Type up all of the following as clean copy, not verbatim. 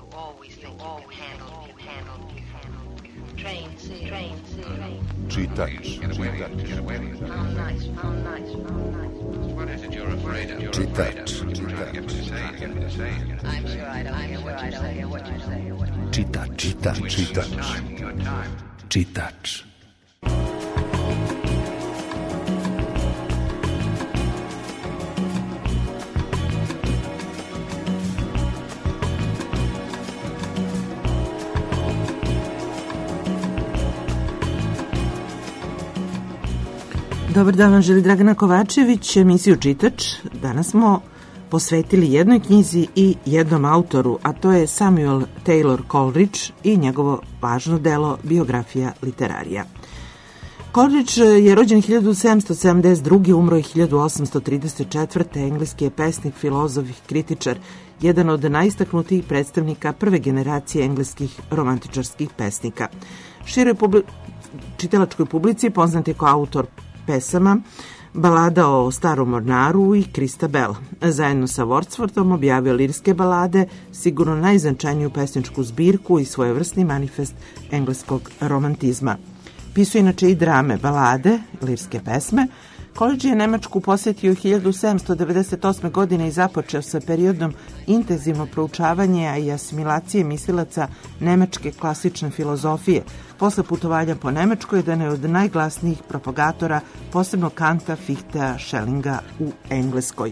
Čitač. Dobar dan vam želi Dragana Kovačević, emisiju Čitač. Danas smo posvetili jednoj knjizi i jednom autoru, a to je Samuel Taylor Coleridge i njegovo važno delo Biografija literarija. Coleridge je rođen 1772. umro je 1834. Engleski je pesnik, filozof i kritičar, jedan od najistaknutijih predstavnika prve generacije engleskih romantičarskih pesnika. Široj čitalačkoj publici poznat je kao autor pesama, balada o Starom mornaru i Krista Bell. Zajedno sa Wordsworthom objavio lirske balade, sigurno najznačajniju pesničku zbirku i svojevrsni manifest engleskog romantizma. Pisao inače i drame, balade, lirske pesme. Coleridge je Nemačku posetio 1798. godine i započeo sa periodom intenzivnog proučavanja i asimilacije mislilaca nemačke klasične filozofije. Posle putovanja po Nemačkoj jedan je od najglasnijih propagatora, posebno Kanta, Fichtea, Schellinga u Engleskoj.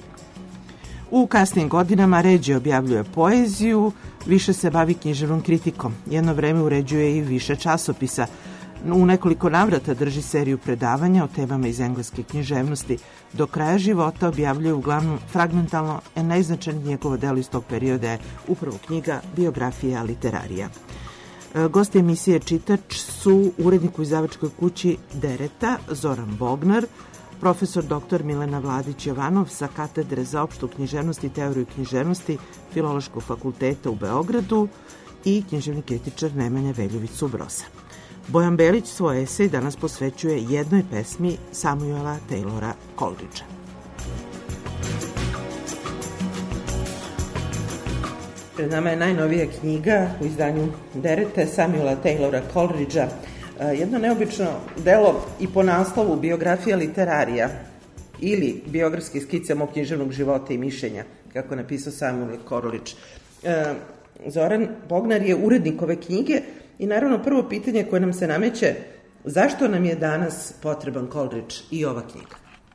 U kasnijim godinama ređe objavljuje poeziju, više se bavi književnom kritikom. Jedno vreme uređuje i više časopisa. U nekoliko navrata drži seriju predavanja o temama iz engleske književnosti. Do kraja života objavljuje uglavnom fragmentalno, a najznačajnije njegovo delo iz tog perioda je upravo knjiga Biografija literarija. Gosti emisije Čitač su urednik u izdavačkoj kući Dereta, Zoran Bognar, profesor dr. Milena Vladić-Jovanov sa katedre za opštu književnost i teoriju književnosti Filološkog fakulteta u Beogradu i književni kritičar Nemanja Veljović-Subrosa. Bojan Belić svoj esej danas posvećuje jednoj pesmi Samuela Taylora Coleridgea. Pred nama je najnovija knjiga u izdanju Derete Samuela Taylora Coleridgea. Jedno neobično delo i po naslovu Biografija literarija ili biografski skice mog književnog života i mišljenja, kako je napisao Samuel Coleridge. Zoran Bognar je urednik ove knjige i naravno prvo pitanje koje nam se nameće, zašto nam je danas potreban Coleridge i ova knjiga?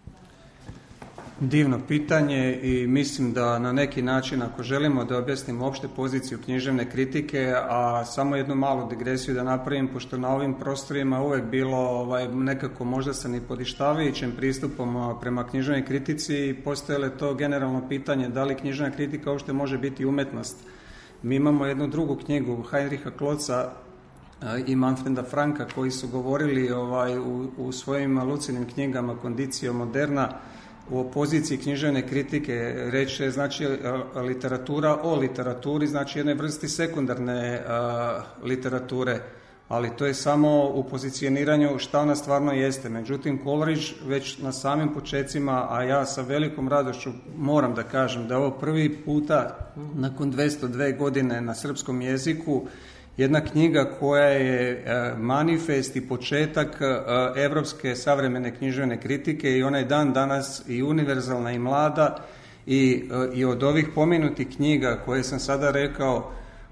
Divno pitanje i mislim da na neki način, ako želimo da objasnimo opšte poziciju književne kritike, a samo jednu malu digresiju da napravim, pošto na ovim prostorima uvek bilo nekako možda sa nipodištavajućim pristupom prema književnoj kritici, postojalo je to generalno pitanje da li književna kritika uopšte može biti umetnost. Mi imamo jednu drugu knjigu Heinricha Klotza i Manfreda Franka koji su govorili u svojim lucidnim knjigama Condicio Moderna u opoziciji književne kritike. Reč je znači literatura o literaturi, znači jednoj vrsti sekundarne literature, ali to je samo u pozicioniranju šta ona stvarno jeste. Međutim, Coleridge već na samim počecima, a ja sa velikom radošću moram da kažem da je ovo prvi puta nakon 202 godine na srpskom jeziku jedna knjiga koja je manifest i početak evropske savremene književne kritike i ona je dan danas i univerzalna i mlada i od ovih pomenutih knjiga koje sam sada rekao,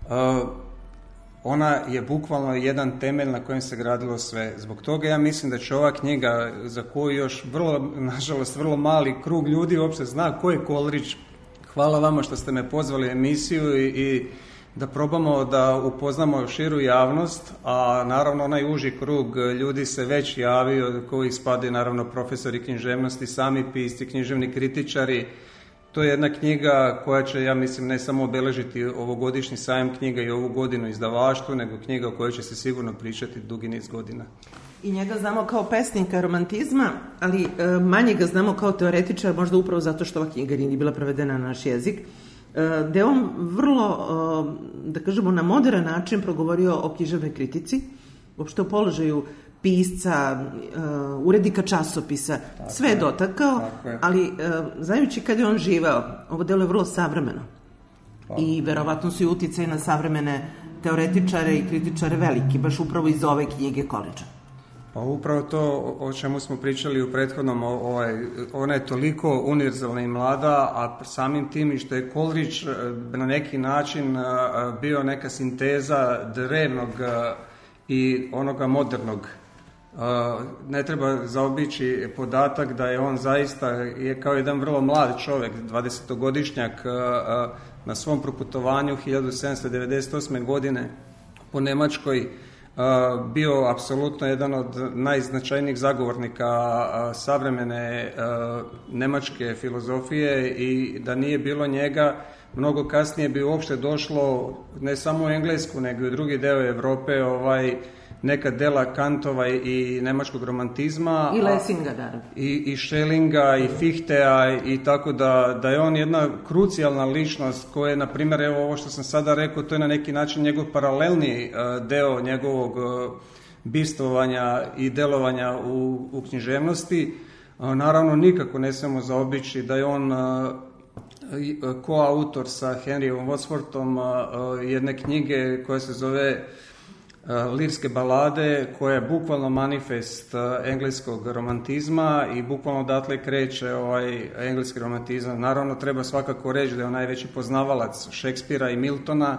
ona je bukvalno jedan temelj na kojem se gradilo sve. Zbog toga ja mislim da će ova knjiga, za koju još nažalost vrlo mali krug ljudi uopšte zna ko je Coleridge. Hvala vama što ste me pozvali u emisiju i da probamo da upoznamo širu javnost, a naravno onaj uži krug ljudi se već javio, koji spadaju naravno profesori književnosti, sami pisci, književni kritičari. To je jedna knjiga koja će, ja mislim, ne samo obeležiti ovogodišnji sajam knjiga i ovu godinu izdavaštvu, nego knjiga o kojoj će se sigurno pričati dugi niz godina. I njega znamo kao pesnika romantizma, ali manje ga znamo kao teoretičar, možda upravo zato što ova knjiga nije bila prevedena na naš jezik, gde on vrlo, da kažemo, na modern način progovorio o književnoj kritici, uopšte o položaju pisca, urednika časopisa, sve je dotakao, ali znajući kad je on živeo, ovo delo je vrlo savremeno. I verovatno su i uticaj na savremene teoretičare i kritičare veliki, baš upravo iz ove knjige Coleridgea. Pa upravo to o čemu smo pričali u prethodnom, ona je toliko univerzalna i mlada, a samim tim i što je Coleridge na neki način bio neka sinteza drevnog i onoga modernog. Ne treba zaobići podatak da je on zaista je kao jedan vrlo mlad čovjek, 20-godišnjak, na svom proputovanju 1798. godine po Njemačkoj bio apsolutno jedan od najznačajnijih zagovornika savremene njemačke filozofije i da nije bilo njega, mnogo kasnije bi uopšte došlo ne samo u Englesku, nego i u drugi deo Europe, neka dela Kantova i nemačkog romantizma. I Lessinga, da. I Schellinga, i Fichteja, i tako da je on jedna krucijalna ličnost koja je, na primjer, evo ovo što sam sada rekao, to je na neki način njegov paralelni deo njegovog bivstvovanja i delovanja u književnosti. Naravno, nikako ne smemo zaobići da je on koautor sa Henryom Wadsworthom jedne knjige koja se zove Lirske balade, koja je bukvalno manifest engleskog romantizma i bukvalno odatle kreće engleski romantizam. Naravno, treba svakako reći da je on najveći poznavalac Šekspira i Miltona.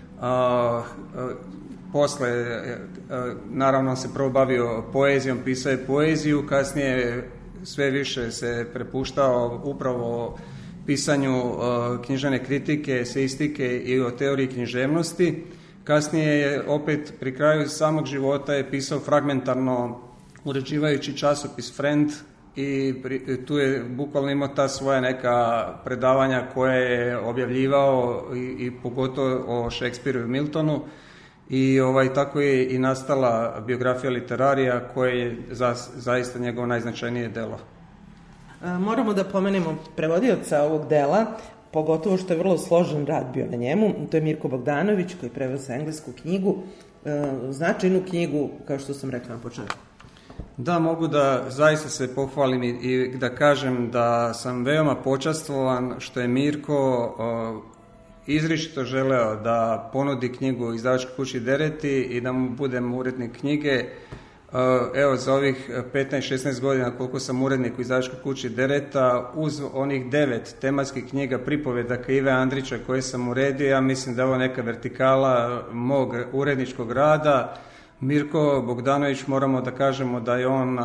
Posle, naravno, se prvo bavio poezijom, pisao je poeziju, kasnije sve više se prepuštao upravo pisanju književne kritike, eseistike i o teoriji književnosti. Kasnije je opet pri kraju samog života je pisao fragmentarno, uređivajući časopis Friend, i tu je bukvalno imao ta svoja neka predavanja koje je objavljivao i pogotovo o Šekspiru i Miltonu. I tako je i nastala biografija literarija koja je zaista njegovo najznačajnije delo. Moramo da pomenemo prevodioca ovog dela, pogotovo što je vrlo složen rad bio na njemu. To je Mirko Bogdanović, koji preveo sa englesku knjigu, značajnu knjigu, kao što sam rekla na početku. Da, mogu da zaista se pohvalim i da kažem da sam veoma počastvovan što je Mirko izričito želeo da ponudi knjigu izdavačkoj kući Dereti i da mu budem urednik knjige. Evo, za ovih 15-16 godina koliko sam urednik u izdavačkoj kući Dereta, uz onih 9 tematskih knjiga pripovedaka Ive Andrića koje sam uredio, ja mislim da je ovo neka vertikala mog uredničkog rada. Mirko Bogdanović, moramo da kažemo da je on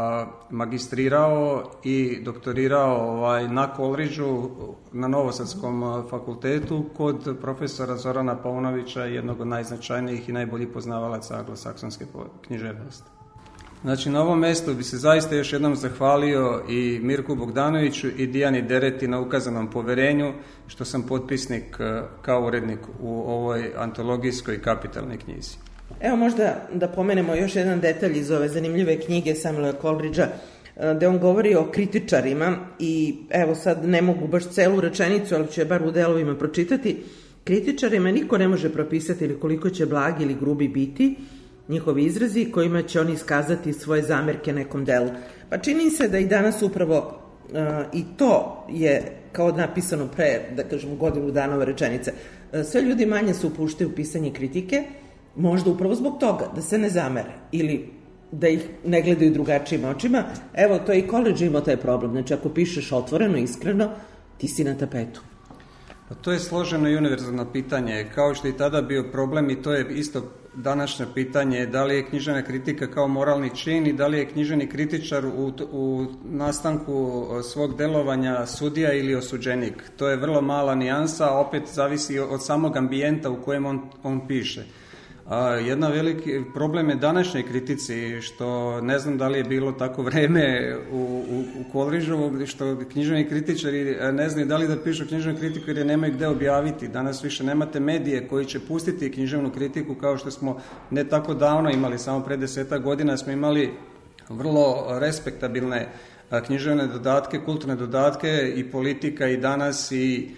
magistrirao i doktorirao na Coleridgeu na Novosadskom fakultetu kod profesora Zorana Paunovića, jednog od najznačajnijih i najboljih poznavalaca anglosaksonske književnosti. Znači, na ovom mjestu bi se zaista još jednom zahvalio i Mirku Bogdanoviću i Dijani Dereti na ukazanom poverenju što sam potpisnik kao urednik u ovoj antologijskoj kapitalnoj knjizi. Evo, možda da pomenemo još jedan detalj iz ove zanimljive knjige Samuela Coleridgea, gde on govori o kritičarima i evo sad ne mogu baš celu rečenicu, ali ću je bar u delovima pročitati. Kritičarima niko ne može propisati ili koliko će blagi ili grubi biti njihovi izrazi kojima će oni iskazati svoje zamerke nekom delu. Pa čini se da i danas upravo i to je kao napisano pre, da kažem, godinu dana ove rečenice. Sve ljudi manje se upuštaju u pisanje kritike, možda upravo zbog toga, da se ne zamere ili da ih ne gledaju drugačijim očima. Evo, to je i Coleridge imao taj problem. Znači, ako pišeš otvoreno, iskreno, ti si na tapetu. Pa to je složeno i univerzalno pitanje, kao što je i tada bio problem, i to je isto današnje pitanje, da li je književna kritika kao moralni čin i da li je književni kritičar u nastanku svog delovanja sudija ili osuđenik. To je vrlo mala nijansa, a opet zavisi od samog ambijenta u kojem on piše. Jedna veliki problem je današnjoj kritici, što ne znam da li je bilo tako vreme u Coleridgeu, što književni kritičari ne znaju da li da pišu književnu kritiku jer je nemaju gde objaviti. Danas više nemate medije koji će pustiti književnu kritiku kao što smo ne tako davno imali, samo pre 10 godina smo imali vrlo respektabilne književne dodatke, kulturne dodatke i politika i danas i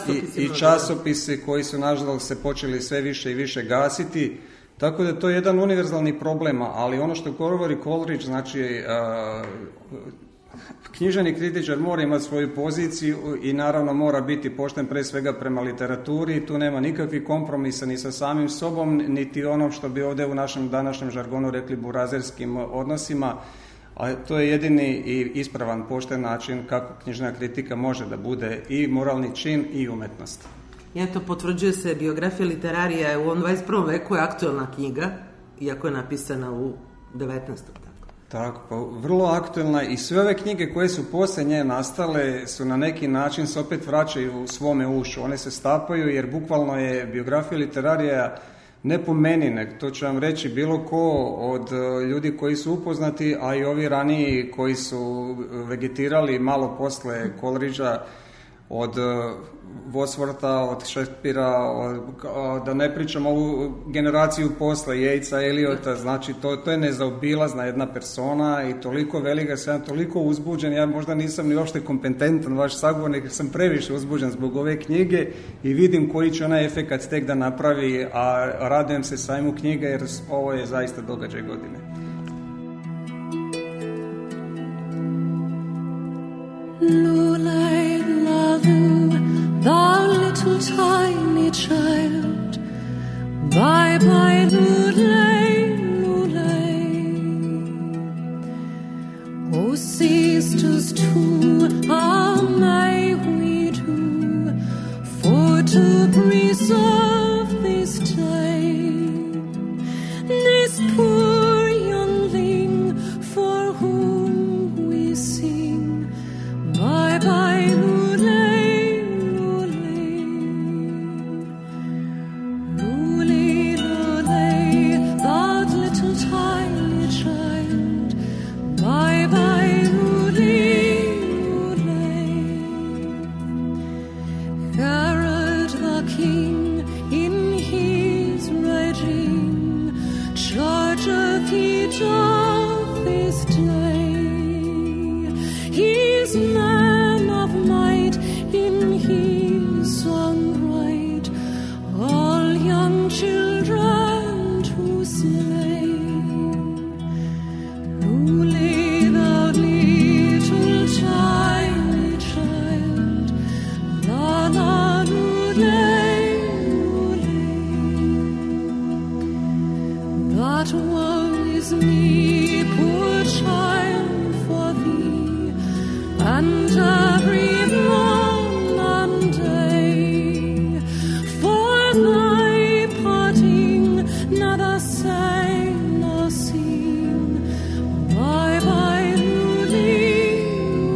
časopisi koji su nažalost se počeli sve više i više gasiti. Tako da to je jedan univerzalni problem, ali ono što govori Coleridge, znači Književni kritičar mora imati svoju poziciju i naravno mora biti pošten pre svega prema literaturi. Tu nema nikakvih kompromisa ni sa samim sobom, niti ono što bi ovdje u našem današnjem žargonu rekli burazerskim odnosima, a to je jedini i ispravan pošten način kako knjižna kritika može da bude i moralni čin i umetnost. I eto, potvrđuje se biografija literarija u ovom 21. veku je aktualna knjiga, iako je napisana u 19. Tako, pa vrlo aktuelna i sve ove knjige koje su poslije nje nastale su na neki način se opet vraćaju u svome ušu. One se stapaju jer bukvalno je biografija literarija ne po meni, nego to ću vam reći bilo ko od ljudi koji su upoznati, a i ovi raniji koji su vegetirali malo posle Coleridgea, od Wordswortha, od Shakespearea, da ne pričam ovu generaciju posle Yatesa, Eliota, znači to je nezaobilazna jedna persona i toliko velika, sam toliko uzbuđen, ja možda nisam ni uopšte kompetentan vaš sagovornik, sam previše uzbuđen zbog ove knjige i vidim koji će onaj efekat tek da napravi, a radujem se sajmu knjiga jer ovo je zaista događaj godine. Lulay, Lalu, thou little tiny child, bye bye, Lulay, Lulay. O sisters too, how may we do for to preserve this day, this poor youngling for whom we sing. Bye bye, Lulay, Lulay. Lulay, Lulay, thou little tiny child. Bye bye, Lulay, Lulay. Herod the king in his raging chargeth each of this day. His man of might in his song right, all young children to slay. Lulay, thou little tiny child, la la lulay, lulay. That woe is me, poor child, for thee, and every morn and day, for thy parting, neither say nor seen. Bye bye, Lulay,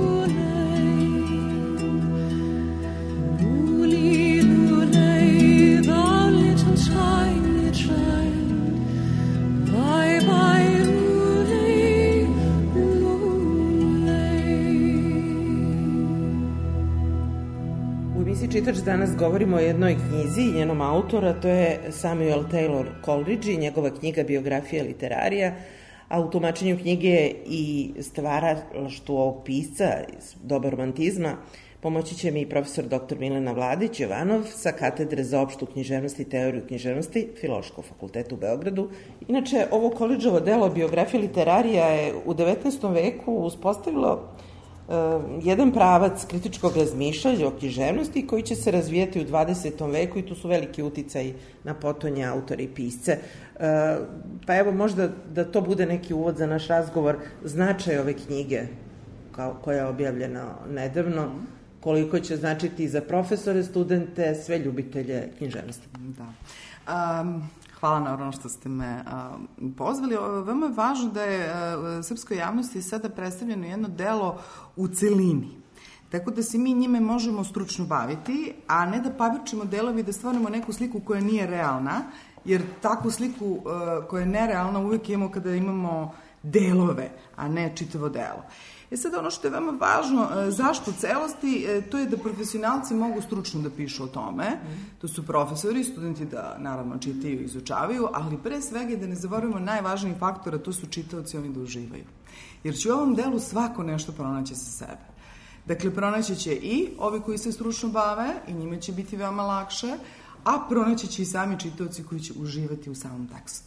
Lulay. Lulay, Lulay, thou little tiny child. Bye bye, Lulay, Lulay. U emisiji Čitač danas govorimo o jednoj knjizi i njenom autora, to je Samuel Taylor Coleridge i njegova knjiga Biografija literarija, a u tumačenju knjige i stvaralaštvu ovog pisca iz doba romantizma pomoći će mi profesor dr. Milena Vladić-Jovanov sa katedre za opštu književnost i teoriju književnosti Filološkog fakulteta u Beogradu. Inače, ovo Coleridgeovo delo Biografija literarija je u 19. veku uspostavilo jedan pravac kritičkog razmišljanja o književnosti koji će se razvijati u 20. veku i tu su veliki uticaj na potonje autora i pisce. Pa evo možda da to bude neki uvod za naš razgovor, značaj ove knjige koja je objavljena nedavno, koliko će značiti za profesore, studente, sve ljubitelje književnosti. Da. Hvala naravno što ste me pozvali. Veoma je važno da je srpskoj javnosti sada predstavljeno jedno delo u celini. Tako da se mi njime možemo stručno baviti, a ne da pavičimo delovi da stvaramo neku sliku koja nije realna, jer takvu sliku koja je nerealna uvijek imamo kada imamo delove, a ne čitavo delo. Sada ono što je veoma važno, zašto celosti, to je da profesionalci mogu stručno da pišu o tome. To su profesori, studenti da naravno čitaju i izučavaju, ali pre svega da ne zaboravimo najvažniji faktor, a to su čitaoci, oni da uživaju. Jer će u ovom delu svako nešto pronaći sa sebe. Dakle, pronaći će i ovi koji se stručno bave i njima će biti veoma lakše, a pronaći će i sami čitaoci koji će uživati u samom tekstu.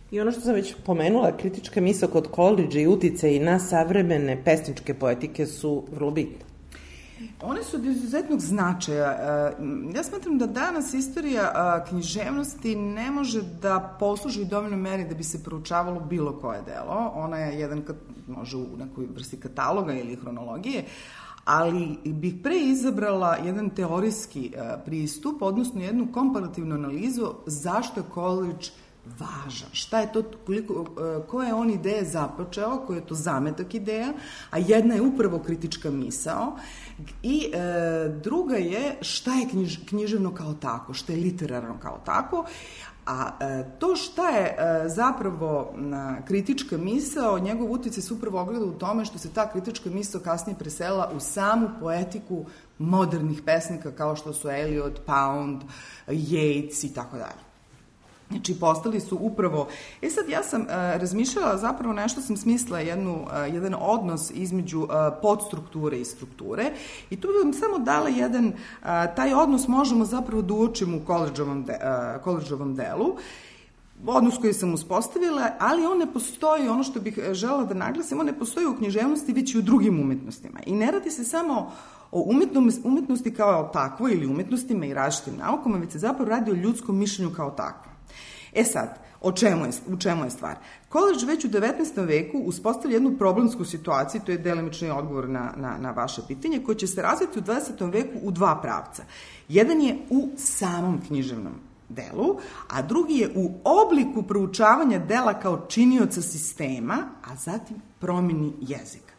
I ono što sam već pomenula, kritička misao kod Coleridgea i uticaj na savremene pesničke poetike su vrlo bitne. One su od izuzetnog značaja. Ja smatram da danas istorija književnosti ne može da posluži u dovoljnoj meri da bi se proučavalo bilo koje delo. Ona je jedan, može u nekoj vrsti kataloga ili hronologije, ali bih pre izabrala jedan teorijski pristup, odnosno jednu komparativnu analizu zašto je Coleridge važan, šta je to, koje je on ideje započeo, koje je to zametak ideja, a jedna je upravo kritička misao i druga je šta je književno kao tako, šta je literarno kao tako, a to šta je zapravo kritička misao, njegov uticaj se upravo ogleda u tome što se ta kritička misao kasnije preselila u samu poetiku modernih pesnika kao što su Eliot, Pound, Yeats i tako dalje. Znači, postali su upravo... sad, ja sam razmišljala, zapravo nešto sam smislila jedan odnos između podstrukture i strukture i tu bih vam samo dala jedan... taj odnos možemo zapravo da uočimo u Coleridgeovom delu, odnos koji sam uspostavila, ali on ne postoji, ono što bih želela da naglasim, on ne postoji u književnosti, već i u drugim umetnostima. I ne radi se samo o umetnosti kao takvoj ili umetnostima i različitim naukama, već se zapravo radi o ljudskom mišljenju kao takvom. Sad, u čemu je stvar? Coleridge već u 19. veku uspostavlja jednu problemsku situaciju, to je delimični odgovor na vaše pitanje, koje će se razviti u 20. veku u dva pravca. Jedan je u samom književnom delu, a drugi je u obliku proučavanja dela kao činioca sistema, a zatim promeni jezika.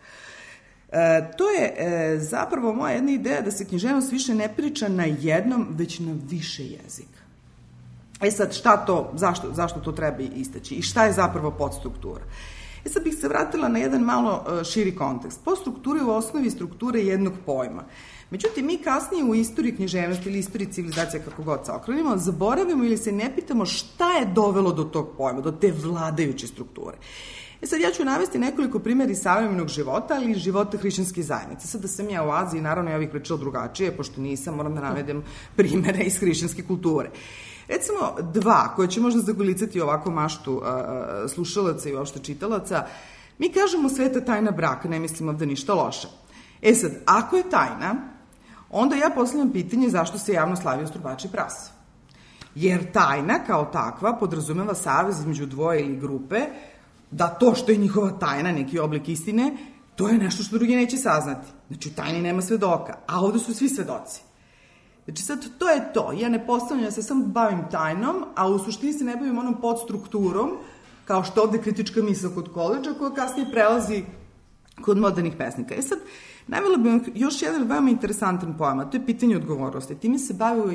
To je zapravo moja jedna ideja da se književnost više ne priča na jednom, već na više jezika. Sad, zašto to treba istaći i šta je zapravo podstruktura? Sad bih se vratila na jedan malo širi kontekst. Podstruktura je u osnovi strukture jednog pojma. Međutim, mi kasnije u istoriji književnosti ili istoriji civilizacija, kako god se okrenimo, zaboravimo ili se ne pitamo šta je dovelo do tog pojma, do te vladajuće strukture. Sad ja ću navesti nekoliko primjera iz savremenog života, ali i života hrišćanskih zajednica. Sad da sam ja u Aziji, naravno ja bih pričala drugačije, pošto nisam, moram da navedem primjere iz hrišćanske kulture. Recimo dva, koje će možda zagolicati ovako maštu slušalaca i uopšte čitalaca, mi kažemo sveta tajna braka, ne mislimo da ništa loše. Sad, ako je tajna, onda ja postavljam pitanje zašto se javno slavi ostrubači prase. Jer tajna kao takva podrazumeva savez između dvoje ili grupe, da to što je njihova tajna, neki oblik istine, to je nešto što drugi neće saznati. Znači, u tajni nema svedoka, a ovde su svi svedoci. Znači, sad, to je to. Ja ne postavljam, ja se samo bavim tajnom, a u suštini se ne bavim onom podstrukturom, kao što ovde kritička misao kod Coleridgea, koja kasnije prelazi kod modernih pesnika. Sad, navela bih vam još jedan veoma interesantan pojam, a to je pitanje odgovornosti. Time se bavio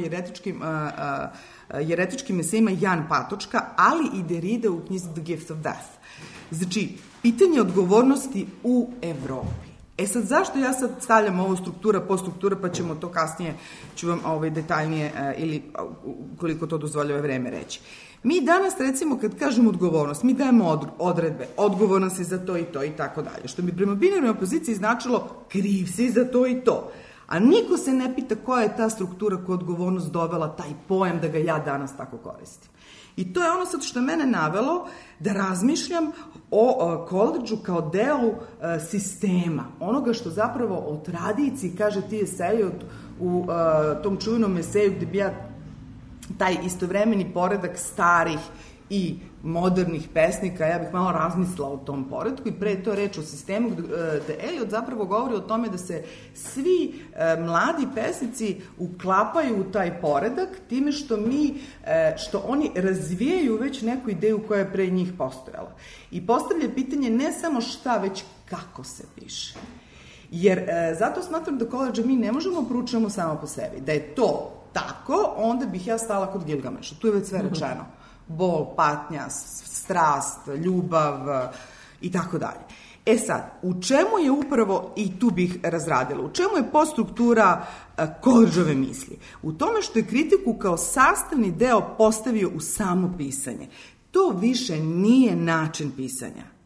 jeretičkim esejima Jan Patočka, ali i Derrida u knjizi The Gift of Death. Znači, pitanje odgovornosti u Evropi. Sad, zašto ja sad stavljam ovo struktura, podstruktura, pa ćemo to kasnije, ću vam detaljnije ili koliko to dozvoljava vreme reći. Mi danas, recimo, kad kažemo odgovornost, mi dajemo odredbe, odgovorna si za to i to i tako dalje, što bi prema binarnoj opoziciji značilo kriv si za to i to. A niko se ne pita koja je ta struktura koja je odgovornost dovela taj pojam da ga ja danas tako koristim. I to je ono sad što je mene navelo da razmišljam o Coleridgeu kao delu sistema, onoga što zapravo o tradiciji, kaže T.S. Eliot u tom čuvenom eseju gde bi ja taj istovremeni poredak starih i modernih pesnika, ja bih malo razmislila o tom poredku i pre to reč o sistemu gde Eliot zapravo govori o tome da se svi mladi pesnici uklapaju u taj poredak time što oni razvijaju već neku ideju koja je pre njih postojala. I postavlja pitanje ne samo šta, već kako se piše. Jer zato smatram da Coleridgea mi ne možemo proučavamo samo po sebi. Da je to tako, onda bih ja stala kod Gilgameša. Tu je već sve rečeno. Bol, patnja, strast, ljubav i tako dalje. Sad, u čemu je upravo, i tu bih razradila, u čemu je podstruktura Coleridgeove misli? U tome što je kritiku kao sastavni deo postavio u samo pisanje. To više nije način pisanja.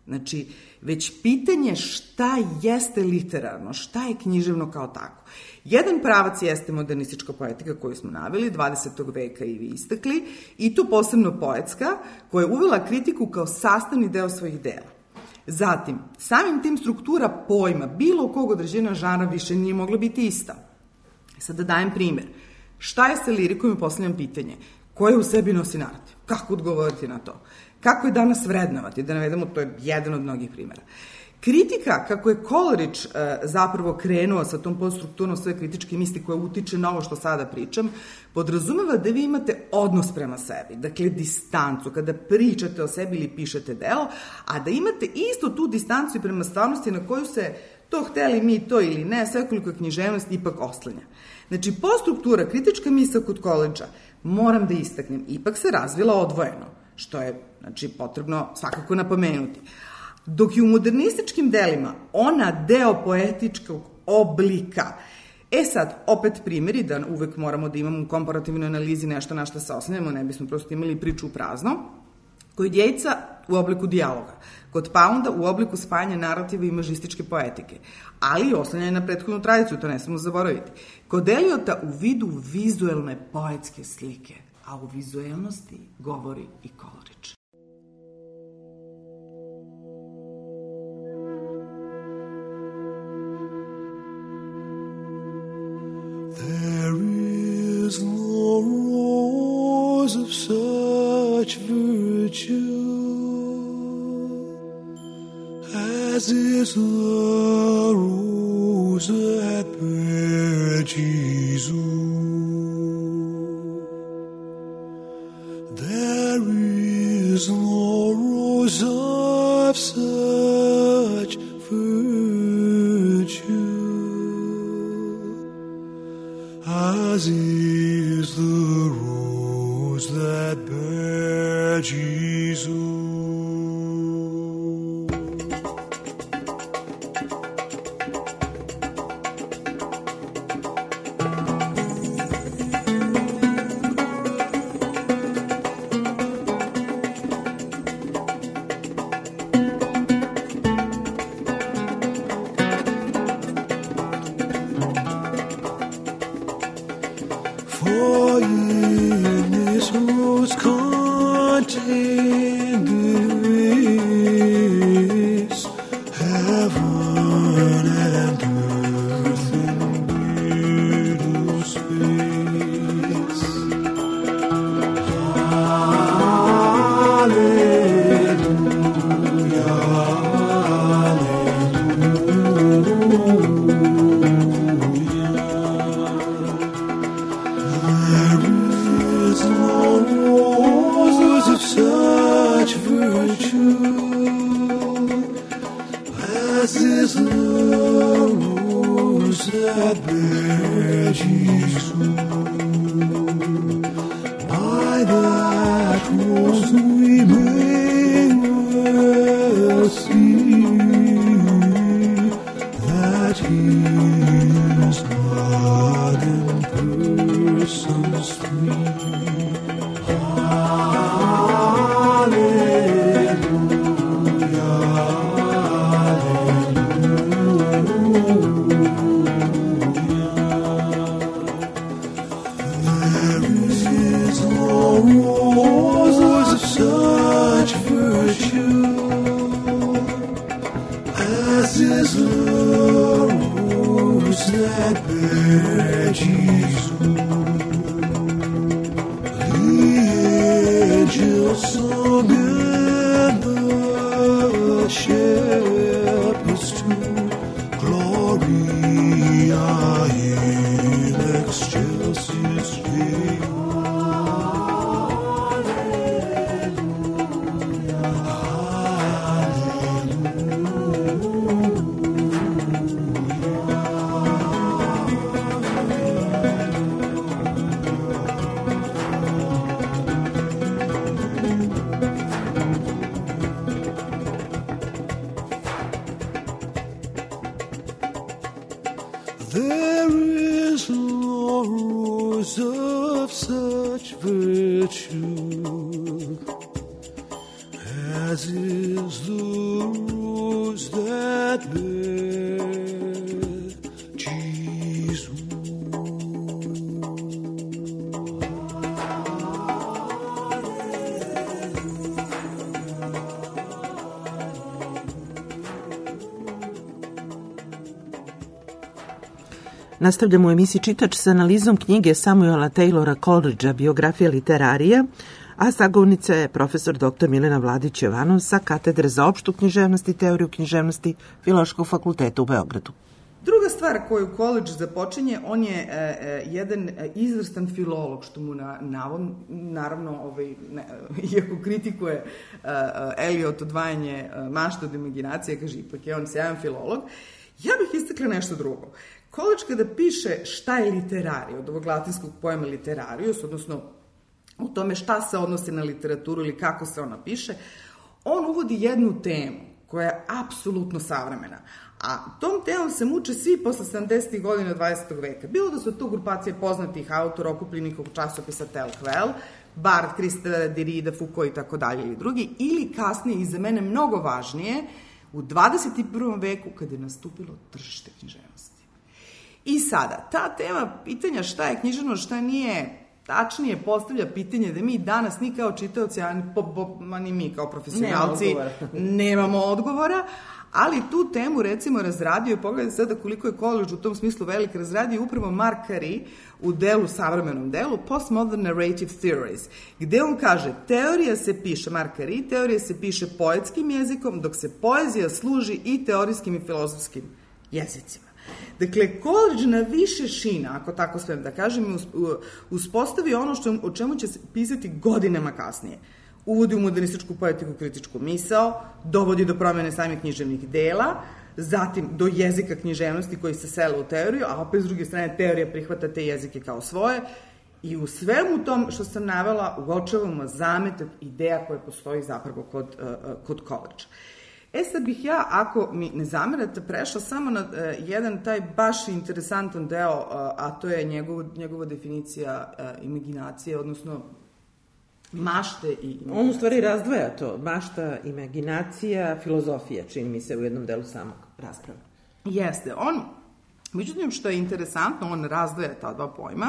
Znači, već pitanje šta jeste literarno, šta je književno kao tako. Jedan pravac jeste modernistička poetika koju smo naveli, 20. veka i vi istakli, i to posebno poetska, koja je uvela kritiku kao sastavni deo svojih dela. Zatim, samim tim struktura pojma bilo kog određena žanra više nije mogla biti ista. Sad da dajem primjer. Šta je sa lirikom i postavljam pitanje? Koje u sebi nosi narativ? Kako odgovoriti na to? Kako je danas vrednovati? Da navedemo, to je jedan od mnogih primjera. Kritika, kako je Coleridge zapravo krenuo sa tom podstrukturnom svoje kritičke misli koja utiče na ovo što sada pričam, podrazumeva da vi imate odnos prema sebi, dakle distancu, kada pričate o sebi ili pišete delo, a da imate isto tu distancu i prema stvarnosti na koju se, to hteli mi to ili ne, svekoliko književnost ipak oslanja. Znači, podstruktura, kritička misla kod Coleridgea, moram da istaknem, ipak se razvila odvojeno, što je, znači, potrebno svakako napomenuti. Dok je u modernističkim delima ona deo poetičkog oblika. Sad, opet primjeri, da uvek moramo da imamo u komparativnoj analizi nešto na što se osnovimo, ne bismo prosto imali priču u prazno. Kod Yatesa u obliku dijaloga, kod Pounda u obliku spajanja narativa i imažističke poetike, ali i oslanjanje na prethodnu tradiciju, to ne smemo zaboraviti. Kod Eliota u vidu vizuelne poetske slike, a u vizuelnosti govori i Coleridge. There is no rose of such virtue as is the rose that bare Jesus. There is no rose of such virtue as is the rose that bare Jesus. For in this rose contained is heaven and earth in middle space. Hallelujah, such virtue as is the rose that bare Jesus. By that rose we may well see that He is God in persons three. As is the rose that bare Jesus. The angels sung and the shepherds too, Gloria in excelsis Deo. There is no rose of such virtue as is the Nastavljamo u emisiji Čitač sa analizom knjige Samuela Taylora Coleridgea Biografija literarija, a sagovornica je profesor dr. Milena Vladić-Jovanov sa Katedre za opštu književnost i teoriju književnosti Filološkog fakulteta u Beogradu. Druga stvar koju Coleridge započinje, on je jedan izvrstan filolog, što mu naravno, iako kritikuje Eliot odvajanje mašte od imaginacije, kaže ipak je on sjajan filolog. Ja bih istakla nešto drugo. Coleridge kada piše šta je literarij, od ovog latinskog pojma literarius, odnosno o tome šta se odnosi na literaturu ili kako se ona piše, on uvodi jednu temu koja je apsolutno savremena. A tom temom se muče svi posle 70. godina 20. veka. Bilo da su to grupacije poznatih autora okupljenih oko časopisa Tel Quel, Barthes, Christophe, Derrida, Foucault i tako dalje ili drugi, ili kasnije i za mene mnogo važnije, u 21. veku kada je nastupilo tržište književnosti. I sada, ta tema pitanja šta je književno, šta nije, tačnije postavlja pitanje da mi danas ni kao čitaoci, ni mi kao profesionalci nemamo odgovora, ali tu temu recimo razradio, pogledajte sada koliko je Coleridge u tom smislu velik, razradio upravo Mark Carey u delu, savremenom delu, Postmodern Narrative Theories, gde on kaže, Mark Carey, teorija se piše poetskim jezikom, dok se poezija služi i teorijskim i filozofskim jezicima. Dakle, Coleridge na više šina, ako tako smem da kažem, uspostavi ono o čemu će se pisati godinama kasnije. Uvodi u modernističku poetiku kritičku misao, dovodi do promjene samih književnih dela, zatim do jezika književnosti koji se sele u teoriju, a opet s druge strane teorija prihvata te jezike kao svoje i u svemu tom što sam navela uočavamo zametak ideja koje postoji zapravo kod Coleridgea. Sad bih ja, ako mi ne zamerate, prešla samo na jedan taj baš interesantan deo, a to je njegova definicija imaginacije, odnosno mašte i imaginacije. On u stvari razdvaja to, mašta, imaginacija, filozofija, čini mi se u jednom delu samog rasprave. Jeste, međutim što je interesantno, on razdvaja ta dva pojma,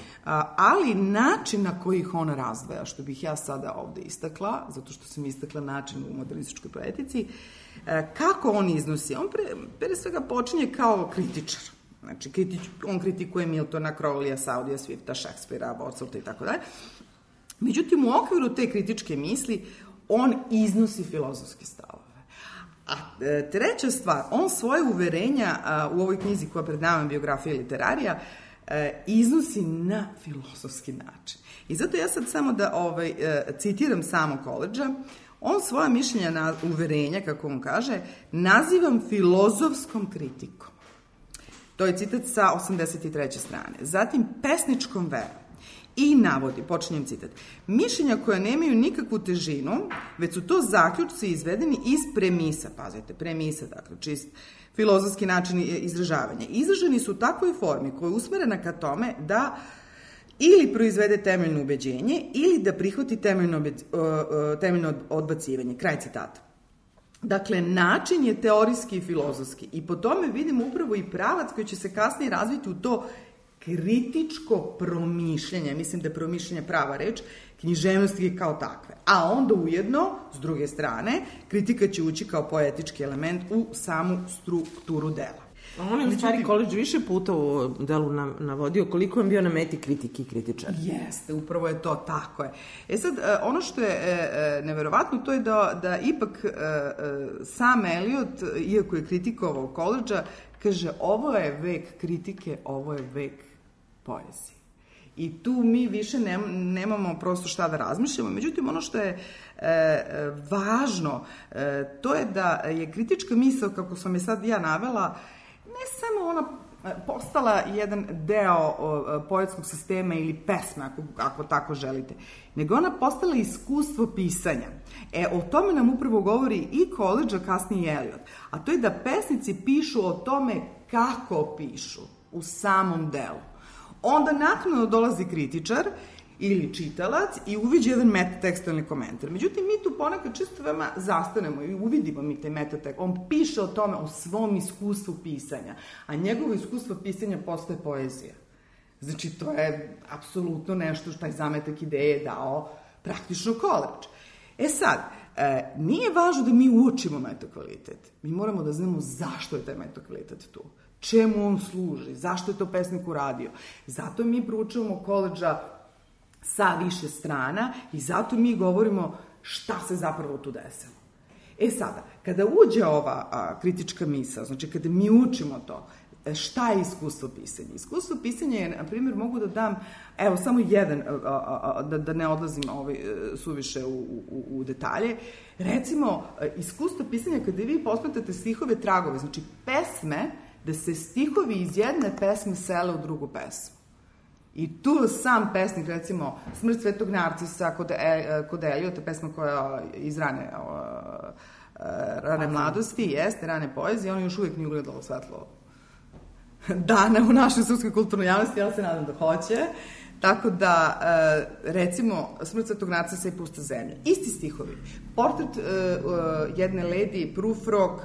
ali način na koji ih on razdvaja, što bih ja sada ovde istakla, zato što sam istakla način u modernističkoj poetici, kako on iznosi, on pre svega počinje kao kritičar. Znači, on kritikuje Miltona, Crowleya, Southeyja, Swifta, Shakespearea, Wordswortha i tako dalje. Međutim, u okviru te kritičke misli, on iznosi filozofske stavove. A treća stvar, on svoje uverenja u ovoj knjizi koja pred nama Biografija literarija iznosi na filozofski način. I zato ja sad samo da citiram samo Coleridgea, on svoja mišljenja, uverenja, kako on kaže, nazivam filozofskom kritikom. To je citat sa 83. strane. Zatim pesničkom verom. I navodi, počinjem citat, mišljenja koja nemaju nikakvu težinu, već su to zaključci izvedeni iz premisa, pazite, premisa, dakle, čist filozofski način izražavanja. Izraženi su u takvoj formi koja je usmerena ka tome da ili proizvede temeljno ubeđenje ili da prihvati temeljno odbacivanje, kraj citata. Dakle, način je teorijski i filozofski i po tome vidimo upravo i pravac koji će se kasnije razviti u to kritičko promišljanje, mislim da je promišljanje prava reč, književnosti kao takve. A onda ujedno, s druge strane, kritika će ući kao poetički element u samu strukturu dela. On je u stvari Coleridge više puta u delu navodio koliko je bio na meti kritike i kritičara. Jeste, upravo je to, tako je. Sad, ono što je neverovatno, to je da ipak sam Eliot, iako je kritikovao Coleridgea, kaže, ovo je vek kritike, ovo je vek poezije. I tu mi više nemamo prosto šta da razmišljamo. Međutim, ono što je važno, to je da je kritička misao, kako sam je sad ja navela, ne samo ona postala jedan deo poetskog sistema ili pesme, ako tako želite, nego ona postala iskustvo pisanja. O tome nam upravo govori i Coleridge, a kasnije i Eliot. A to je da pesnici pišu o tome kako pišu u samom delu. Onda naknadno dolazi kritičar ili čitalac i uviđe jedan metatekstualni komentar. Međutim, mi tu ponekad čisto veoma zastanemo i uvidimo mi taj metatekst. On piše o tome, o svom iskustvu pisanja, a njegovo iskustvo pisanja postaje poezija. Znači, to je apsolutno nešto što taj zametak ideje je dao praktično Coleridge. Sad, nije važno da mi uočimo metakvalitet. Mi moramo da znamo zašto je taj metakvalitet tu. čemu on služi, zašto je to pesnik uradio. Zato mi proučavamo koledža sa više strana i zato mi govorimo šta se zapravo tu desilo. Sada, kada uđe ova kritička misao, znači kada mi učimo to, šta je iskustvo pisanja? Iskustvo pisanja je, na primjer, mogu da dam, evo, samo jedan, da ne odlazim suviše u detalje. Recimo, iskustvo pisanja kada vi posmetate stihove tragove, znači pesme, da se stihovi iz jedne pesme sele u drugu pesmu. I tu sam pesnik, recimo, Smrt svetog Narcisa kod Eliota, pesma koja iz rane mladosti, jeste, rane poezije, on još uvijek nije ugledalo svetlo dana u našoj srpskoj kulturnoj javnosti, ja se nadam da hoće. Tako da, recimo, Smrt svetog Narcisa i Pusta zemlja. Isti stihovi. Portret jedne lady, Prufrok,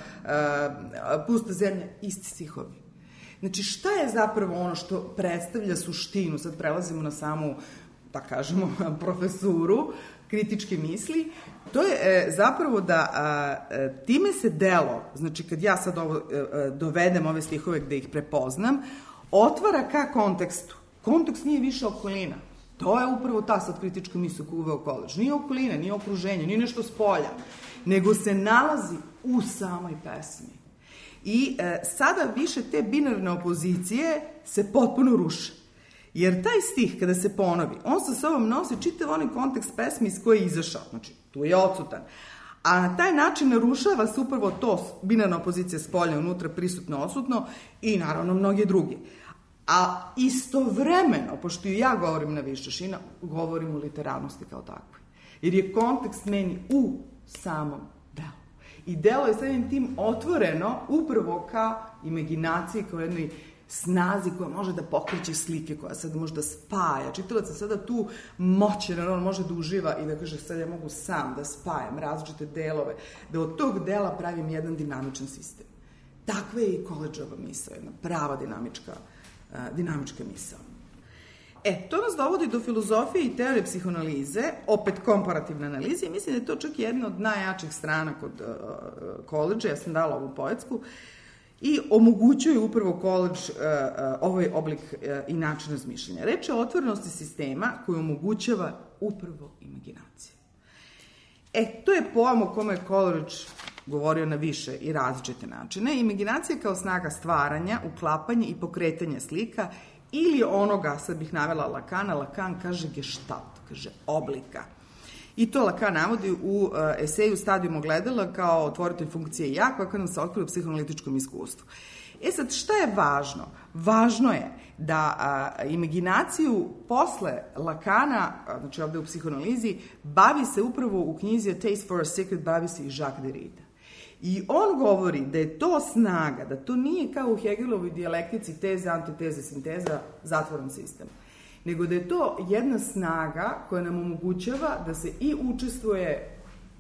Pusta zemlja, isti stihovi. Znači, šta je zapravo ono što predstavlja suštinu? Sad prelazimo na samu, da kažemo, profesuru kritičke misli. To je zapravo da time se delo, znači kad ja sad dovedem ove stihove gde ih prepoznam, otvara ka kontekstu. Kontekst nije više okolina. To je upravo ta sad kritička misla koju uveo koledž. Nije okolina, nije okruženje, nije nešto s polja, nego se nalazi u samoj pesmi. I sada više te binarne opozicije se potpuno ruše. Jer taj stih, kada se ponovi, on sa sobom nosi čitav onaj kontekst pesmi iz koje je izašao. Znači, tu je odsutan. A na taj način narušava se upravo to binarna opozicija s polja, unutra, prisutno, odsutno i naravno mnoge druge. A istovremeno, pošto i ja govorim na više šina, govorim o literarnosti kao takvoj. Jer je kontekst meni u samom delu. I delo je samim tim otvoreno upravo ka imaginaciji, kao jednoj snazi koja može da pokreće slike, koja sad može da spaja. Čitalac se sada tu moćan, on može da uživa i da kaže sad ja mogu sam da spajam različite delove, da od tog dela pravim jedan dinamičan sistem. Takva je i koledžova misao, jedna prava dinamička misao. To nas dovodi do filozofije i teorije psihoanalize, opet komparativne analize, i mislim da je to čak jedna od najjačih strana kod koledža, ja sam dala ovu poetsku, i omogućuje upravo koledž ovaj oblik i način razmišljanja. Reč je o otvorenosti sistema koji omogućava upravo imaginacije. To je pojam o kome je koledž govorio na više i različite načine. Imaginacija kao snaga stvaranja, uklapanja i pokretanja slika ili onoga, sad bih navela Lakana, Lakan kaže gestalt, kaže oblika. I to Lacan navodi u eseju Stadijum ogledala kao otvoritelj funkcije ja, koja nam se otkriva u psihoanalitičkom iskustvu. Sad, šta je važno? Važno je da imaginaciju posle Lacana, znači ovde u psihoanalizi, bavi se upravo u knjizi A Taste for a Secret, bavi se i Jacques Derrida. I on govori da je to snaga, da to nije kao u Hegelovoj dijalektici teza, antiteza, sinteza, zatvoren sistem, nego da je to jedna snaga koja nam omogućava da se i učestvuje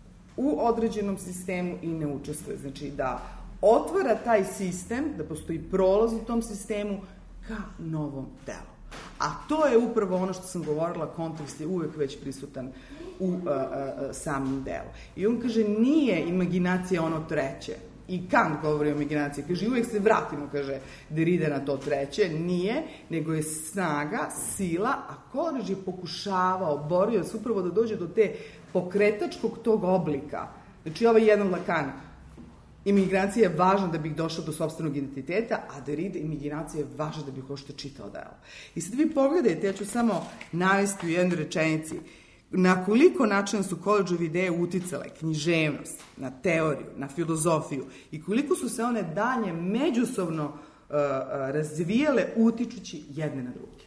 u određenom sistemu i ne učestvuje. Znači da otvara taj sistem, da postoji prolaz u tom sistemu ka novom delu. A to je upravo ono što sam govorila, kontekst je uvek već prisutan u samom delu. I on kaže, nije imaginacija ono treće. I Kant govori o imaginaciji, kaže, uvek se vratimo, kaže Derrida, na to treće, nije, nego je snaga, sila, a koledž je pokušavao, borio se upravo da dođe do te pokretačkog tog oblika. Znači, ovaj jedan Lacan, imaginacija je važna da bih došao do sopstvenog identiteta, a Derrida, imaginacija je važna da bih uopšte čitao delo. I sad vi pogledajte, ja ću samo navesti u jednoj rečenici, na koliko načina su koledžove ideje uticale književnost, na teoriju, na filozofiju i koliko su se one dalje međusobno razvijale utičući jedne na druge.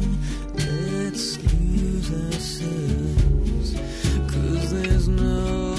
Let's lose ourselves, 'cause there's no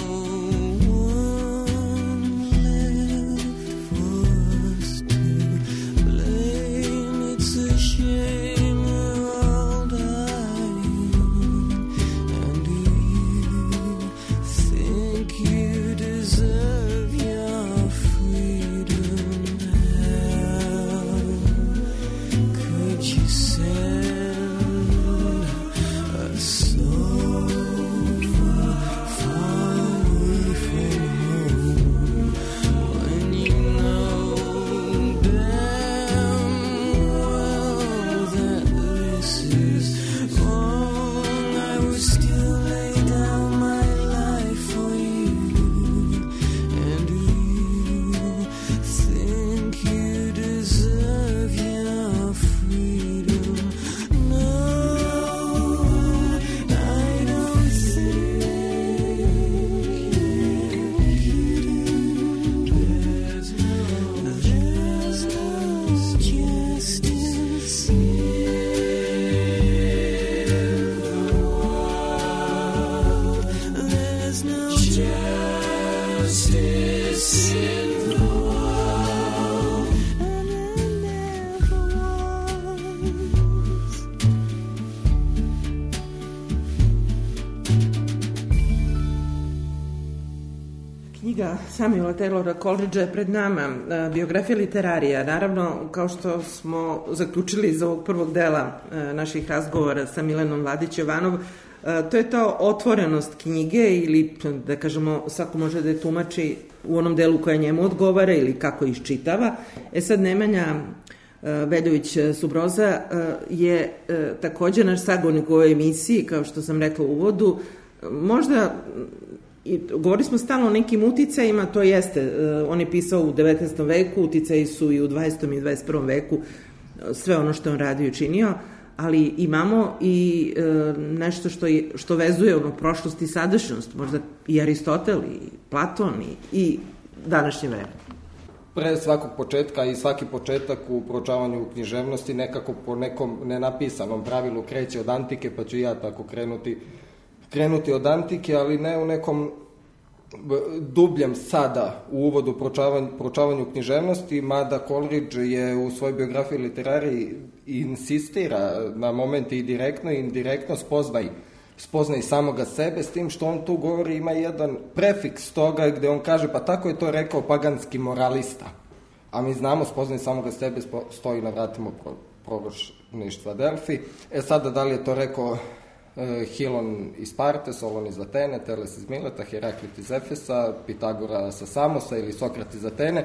Samuela Taylora Coleridgea je pred nama. Biografija literarija, naravno, kao što smo zaključili iz ovog prvog dela naših razgovora sa Milenom Vladić-Jovanov, to je ta otvorenost knjige ili, da kažemo, svako može da je tumači u onom delu koja njemu odgovara ili kako iščitava. Sad Nemanja Veljović-Subroza je takođe naš sagovornik u ovoj emisiji, kao što sam rekla u uvodu. Možda, govorili smo stalno o nekim uticajima, to jeste, on je pisao u 19. veku, uticaji su i u 20. i 21. veku, sve ono što on radio i činio, ali imamo i nešto što vezuje ono prošlost i sadašnjost, možda i Aristotel, i Platon, i današnje vreme. Pre svakog početka i svaki početak u proučavanju književnosti nekako po nekom nenapisanom pravilu kreće od antike, pa ću i ja tako krenuti od antike, ali ne u nekom dubljem sada u uvodu proučavanju književnosti, mada Coleridge je u svojoj biografiji literariji insistira na momente i direktno i indirektno spoznaj samoga sebe, s tim što on tu govori, ima jedan prefiks toga gde on kaže, pa tako je to rekao paganski moralista. A mi znamo, spoznaj samoga sebe stoji na vratima proročništva Delfi. Sada, da li je to rekao Hilon iz Sparte, Solon iz Atene, Teles iz Mileta, Heraklit iz Efesa, Pitagora sa Samosa ili Sokrat iz Atene,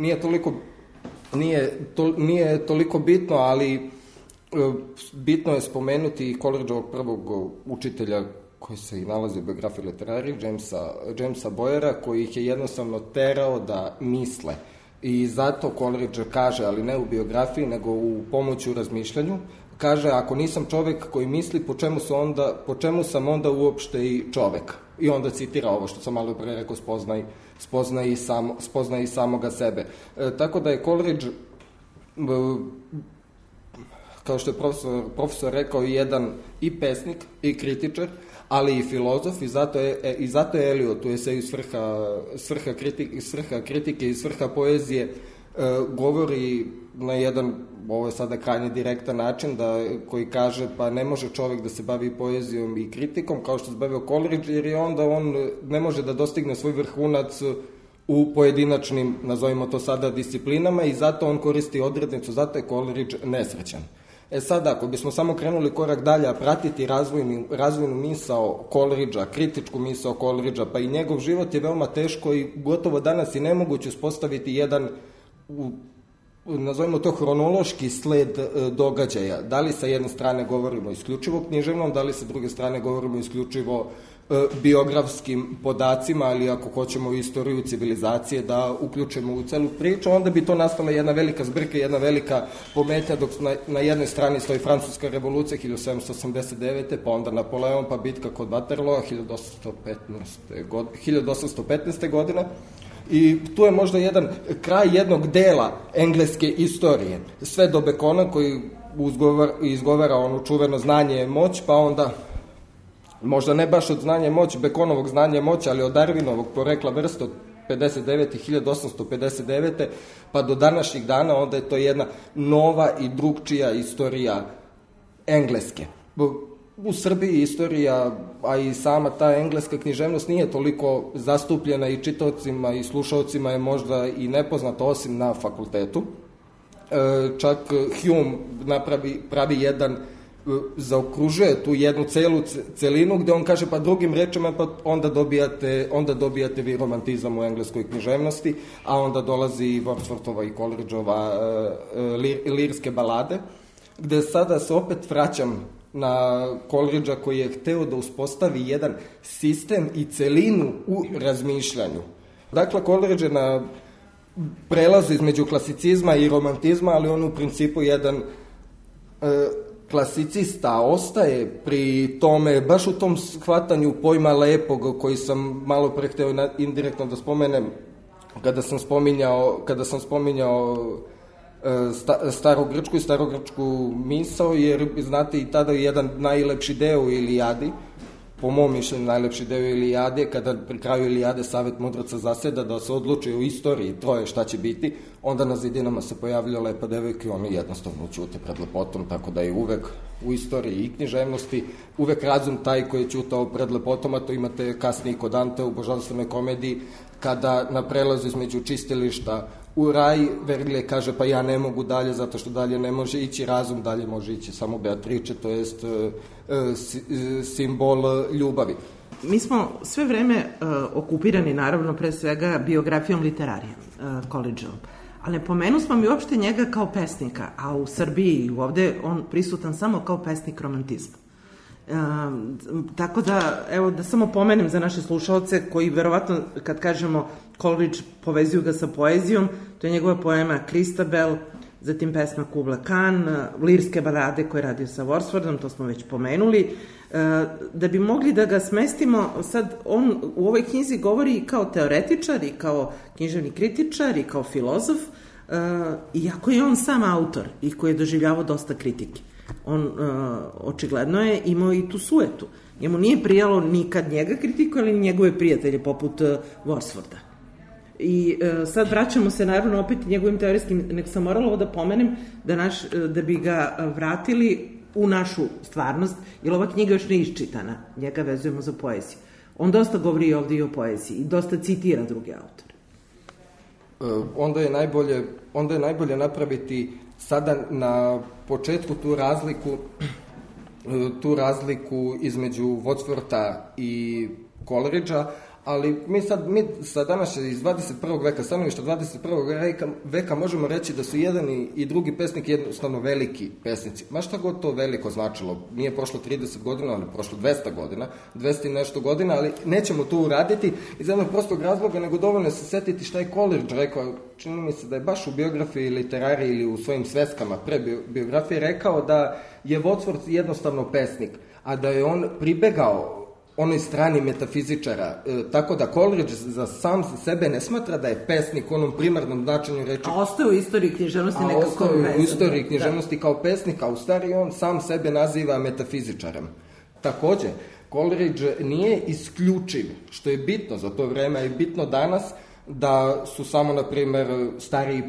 nije toliko bitno, ali bitno je spomenuti i Coleridgeovog prvog učitelja koji se i nalazi u biografiji literariji, Jamesa Boyera, koji ih je jednostavno terao da misle. I zato Coleridge kaže, ali ne u biografiji, nego u pomoći u razmišljanju, kaže, ako nisam čovek koji misli, po čemu sam onda uopšte i čovek? I onda citira ovo što sam malo pre rekao, spoznaj i samoga sebe. Tako da je Coleridge, kao što je profesor rekao, jedan i pesnik, i kritičar, ali i filozof, i zato je Eliot u eseju svrha kritike i svrha poezije govori na jedan, ovo je sada krajnje direktan način, koji kaže, pa ne može čovek da se bavi poezijom i kritikom, kao što se bavio Coleridge, jer je onda on ne može da dostigne svoj vrhunac u pojedinačnim, nazovimo to sada, disciplinama, i zato on koristi odrednicu, zato je Coleridge nesrećan. Sada, ako bismo samo krenuli korak dalje, a pratiti razvojnu misao Coleridgea, kritičku misao Coleridgea, pa i njegov život je veoma teško i gotovo danas i nemoguće uspostaviti jedan, nazovimo to, hronološki sled događaja. Da li sa jedne strane govorimo isključivo književnom, da li sa druge strane govorimo isključivo biografskim podacima, ali ako hoćemo u istoriju civilizacije da uključimo u celu priču, onda bi to nastala jedna velika zbrka, jedna velika pometnja, dok na jednoj strani stoji Francuska revolucija 1789. pa onda Napoleon, pa bitka kod Waterloo 1815. godine. I tu je možda jedan kraj jednog dela engleske istorije. Sve do Bacona koji izgovara ono čuveno znanje je moć, pa onda možda ne baš od znanja moć, Baconovog znanja moć, ali od Darwinovog porekla vrste od 1859. pa do današnjih dana, onda je to jedna nova i drugčija istorija Engleske. U Srbiji istorija, a i sama ta engleska književnost nije toliko zastupljena i čitaocima i slušaocima je možda i nepoznata, osim na fakultetu. Čak Hume pravi jedan, zaokružuje tu jednu celu celinu gde on kaže, pa drugim rečima, pa onda dobijate vi romantizam u engleskoj književnosti, a onda dolazi i Wordsworthova i Coleridgeova lirske balade, gde sada se opet vraćam na Coleridgea koji je hteo da uspostavi jedan sistem i celinu u razmišljanju. Dakle, Coleridge je na prelazu između klasicizma i romantizma, ali on u principu jedan klasicista, ostaje pri tome, baš u tom shvatanju pojma lepog koji sam malo pre hteo indirektno da spomenem kada sam spominjao starogrčku misao, jer znate i tada je jedan najlepši deo u Ilijadi, po mom mišljenju najlepši deo Ilijade, kada pri kraju Ilijade Savet mudraca zaseda da se odluči u istoriji Troje šta će biti, onda na zidinama se pojavlja lepa devojka i oni jednostavno ćute pred lepotom, tako da je uvek u istoriji i književnosti uvek razum taj koji je ćutao pred lepotom, a to imate kasnije kod Dante u Božanstvenoj komediji, kada na prelazu između čistilišta u raj, Vergilje kaže pa ja ne mogu dalje zato što dalje ne može ići razum, dalje može ići samo Beatrice, to jest simbol ljubavi. Mi smo sve vreme okupirani, naravno, pre svega biografijom literarijem, Coleridgeom. Ali ne pomenu smo mi uopšte njega kao pesnika, a u Srbiji i ovde on prisutan samo kao pesnik romantizma. Tako da, evo, da samo pomenem za naše slušalce koji verovatno, kad kažemo Coleridge, povezuju ga sa poezijom, to je njegova poema Kristabel, zatim pesma Kubla Khan, lirske balade koje je radio sa Wordsworthom, to smo već pomenuli. Da bi mogli da ga smestimo, sad on u ovoj knjizi govori i kao teoretičar, i kao književni kritičar, i kao filozof, iako je on sam autor i koji je doživljavao dosta kritike. On očigledno je imao i tu sujetu. Njemu nije prijalo nikad njega kritiku, ali njegove prijatelje poput Wordswortha. I sad vraćamo se naravno opet njegovim teorijskim, nek sam morala ovo da pomenem, da bi ga vratili u našu stvarnost, jer ova knjiga još ne iščitana, njega vezujemo za poeziju. On dosta govori ovde i o poeziji i dosta citira druge autore. Onda je najbolje napraviti sada na početku tu razliku između Wordswortha i Coleridgea, ali mi sa današnje iz 21. veka, stanovišta 21. veka možemo reći da su jedan i drugi pesnik jednostavno veliki pesnici. Ma šta god to veliko značilo, nije prošlo 30 godina, ali prošlo 200 godina, 200 i nešto godina, ali nećemo to uraditi iz jednog prostog razloga, nego dovoljno se setiti šta je Coleridge rekao. Čini mi se da je baš u biografiji literari ili u svojim sveskama pre biografije rekao da je Wordsworth jednostavno pesnik, a da je on pribegao onoj strani metafizičara, tako da Coleridge za sam sebe ne smatra da je pesnik u onom primarnom značenju reči. A ostaje u istoriji književnosti nekako vezan. U istoriji književnosti kao pesnik, a u stvari on sam sebe naziva metafizičarem. Takođe, Coleridge nije isključiv, što je bitno za to vreme, i bitno danas, da su samo, na primer, stariji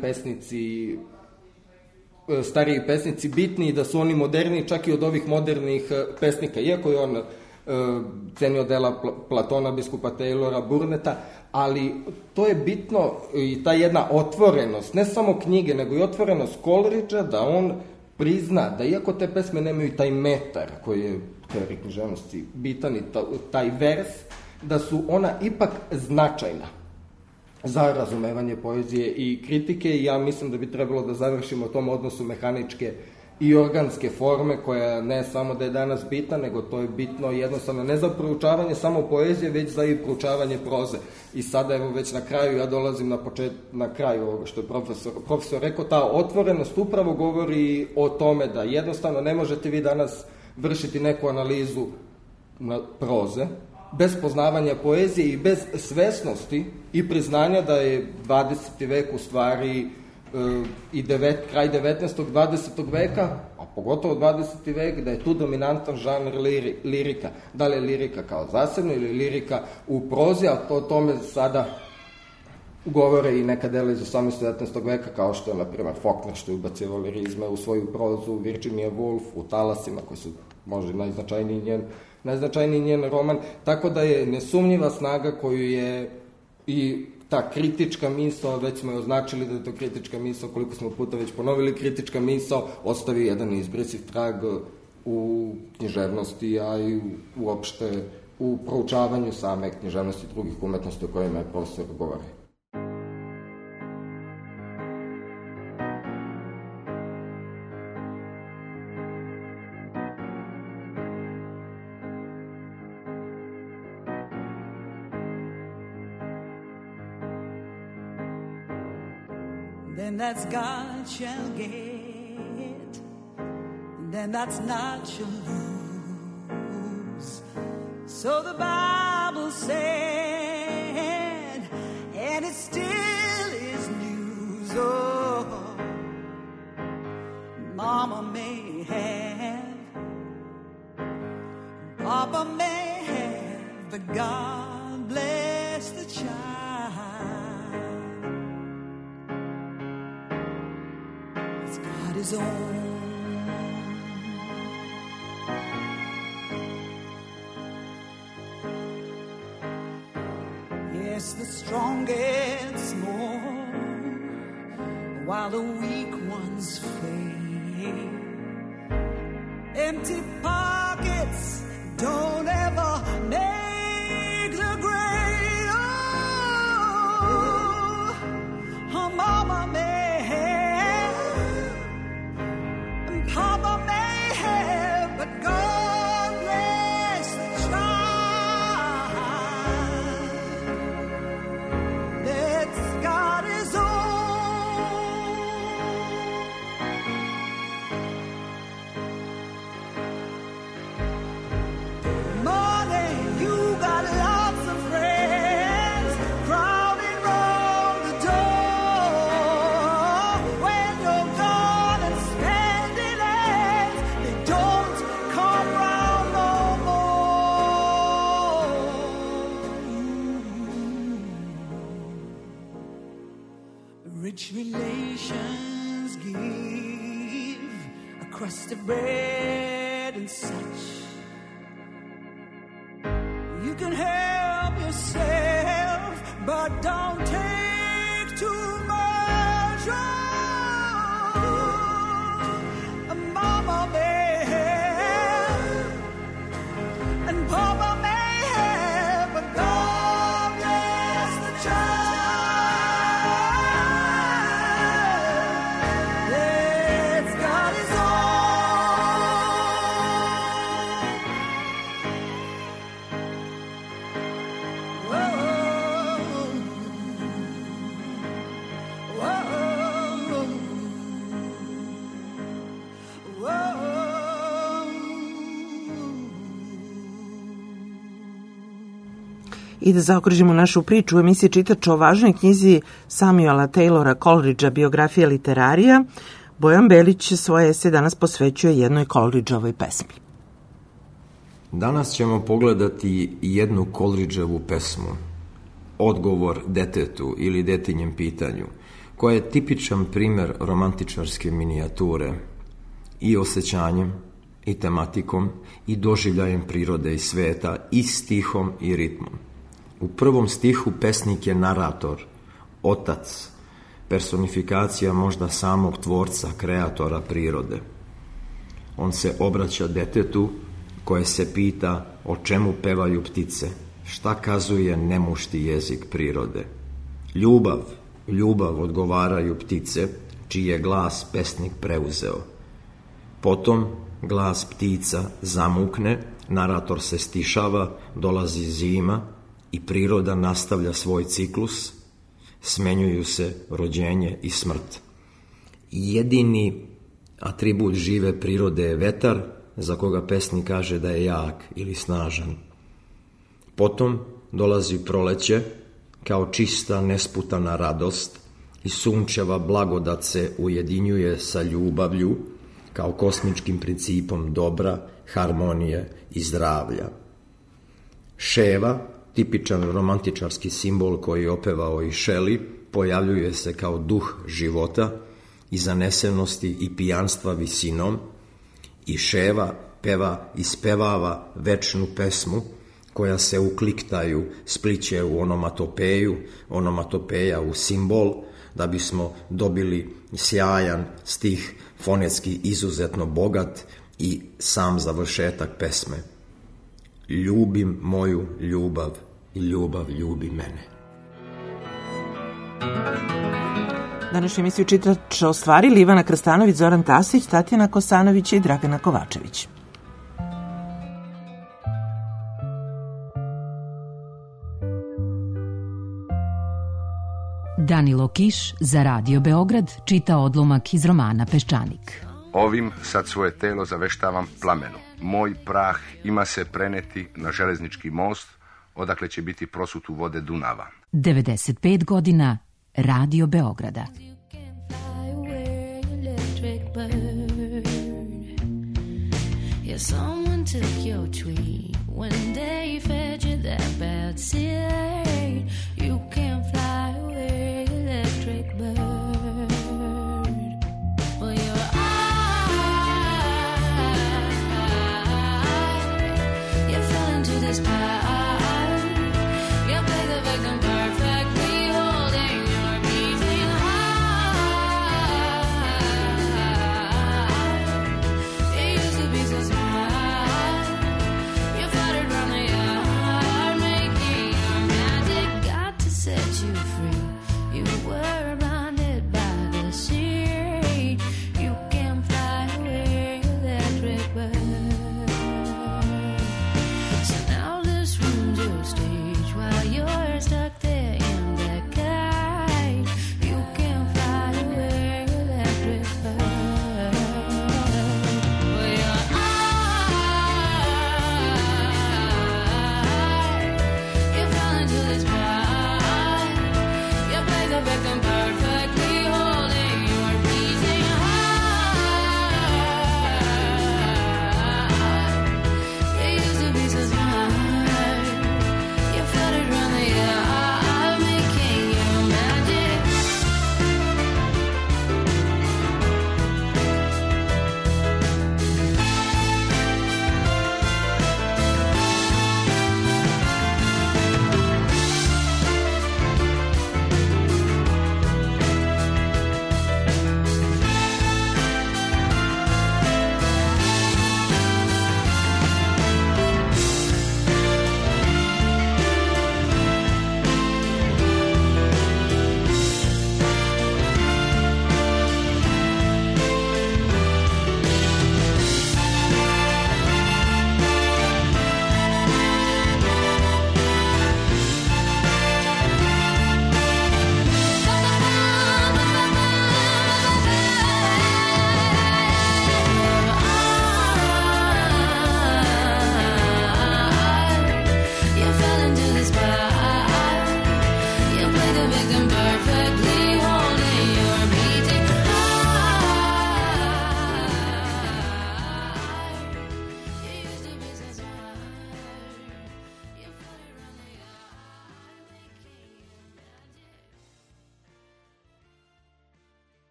pesnici bitni i da su oni moderni čak i od ovih modernih pesnika, iako je on cenio dela Platona, biskupa Taylora, Burneta, ali to je bitno i ta jedna otvorenost, ne samo knjige, nego i otvorenost Coleridgea, da on prizna da iako te pesme nemaju taj metar koji je u teoriji književnosti bitan i taj vers, da su ona ipak značajna za razumevanje poezije i kritike, i ja mislim da bi trebalo da završimo tom odnosu mehaničke i organske forme, koja ne samo da je danas bitna, nego to je bitno jednostavno ne za proučavanje samo poezije, već za i proučavanje proze. I sada, evo, već na kraju, ja dolazim na kraju ovoga što je profesor rekao, ta otvorenost upravo govori o tome da jednostavno ne možete vi danas vršiti neku analizu proze, bez poznavanja poezije i bez svesnosti i priznanja da je 20. vek u stvari i kraj 19. 20. veka, a pogotovo 20. vek, da je tu dominantan žanr lirika. Da li je lirika kao zasebno ili lirika u prozi, a o tome sada govore i neka dela iz 18. 19. veka, kao što je, na primjer, Faulkner, što je ubacio lirizme u svoju prozu, Virginia Woolf, u Talasima, koji su možda najznačajniji njen roman, tako da je nesumnjiva snaga koju je i ta kritička misao, već smo je označili da je to kritička misao, koliko smo puta već ponovili, kritička misao ostavi jedan izbrisiv trag u književnosti, a i uopšte u proučavanju same književnosti i drugih umetnosti o kojima je profesor govori. Then that's God shall get, then that's not shall lose. So the Bible said, and it still is news. Oh, Mama may have, Papa may have, but God bless the child. His own. Yes, Yes, the strong get small while the weak ones fade. Empty pockets don't ever make the grade. Oh, her mama may have and Papa may have, but God bless the child that's got his own. Rich relations give a crust of bread and such. You can help yourself, but don't take too much. Oh, Mama may have, and Papa may have, but God bless the child. I da zaokružimo našu priču u emisiji Čitač o važnoj knjizi Samuela Taylora Coleridgea Biografija literarija, Bojan Belić svoje esej danas posvećuje jednoj Coleridgeovoj pesmi. Danas ćemo pogledati jednu Coleridgeovu pesmu, Odgovor detetu ili detinjem pitanju, koja je tipičan primer romantičarske minijature i osjećanjem, i tematikom, i doživljajem prirode i sveta, i stihom i ritmom. U prvom stihu pesnik je narator, otac, personifikacija možda samog tvorca, kreatora prirode. On se obraća detetu koje se pita o čemu pevaju ptice, šta kazuje nemušti jezik prirode. Ljubav, ljubav odgovaraju ptice, čiji je glas pesnik preuzeo. Potom glas ptica zamukne, narator se stišava, dolazi zima i priroda nastavlja svoj ciklus, smenjuju se rođenje i smrt. Jedini atribut žive prirode je vetar, za koga pesnik kaže da je jak ili snažan. Potom dolazi proleće, kao čista nesputana radost, i sunčeva blagodat se ujedinjuje sa ljubavlju, kao kosmičkim principom dobra, harmonije i zdravlja. Ševa, tipičan romantičarski simbol koji je opevao i Shelley, pojavljuje se kao duh života i zanesenosti i pijanstva visinom, i ševa peva i spevava večnu pesmu koja se u kliktaju spliće u onomatopeju, onomatopeja u simbol, da bismo dobili sjajan stih, fonetski izuzetno bogat i sam završetak pesme. Ljubim moju ljubav i ljubav ljubi mene. Današnju emisiju Čitač ostvarili Ivana Krstanović, Zoran Tasić, Tatjana Kosanović i Dragana Kovačević. Danilo Kiš za Radio Beograd čita odlomak iz romana Peščanik. Ovim sad svoje telo zaveštavam plamenu. Moj prah ima se preneti na železnički most, odakle će biti prosut u vode Dunava. 95 godina Radio Beograda. Someone took your tweet when they fed you that bad cereal.